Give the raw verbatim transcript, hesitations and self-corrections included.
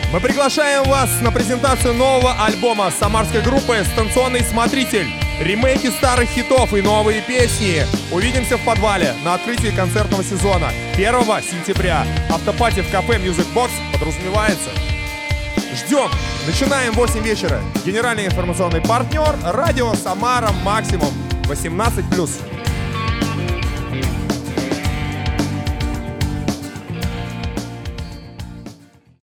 Мы приглашаем вас на презентацию нового альбома самарской группы «Станционный смотритель». Ремейки старых хитов и новые песни. Увидимся в подвале на открытии концертного сезона первого сентября. Автопати в кафе Music Box подразумевается. Ждем. Начинаем в восемь вечера. Генеральный информационный партнер радио Самара Максимум восемнадцать плюс.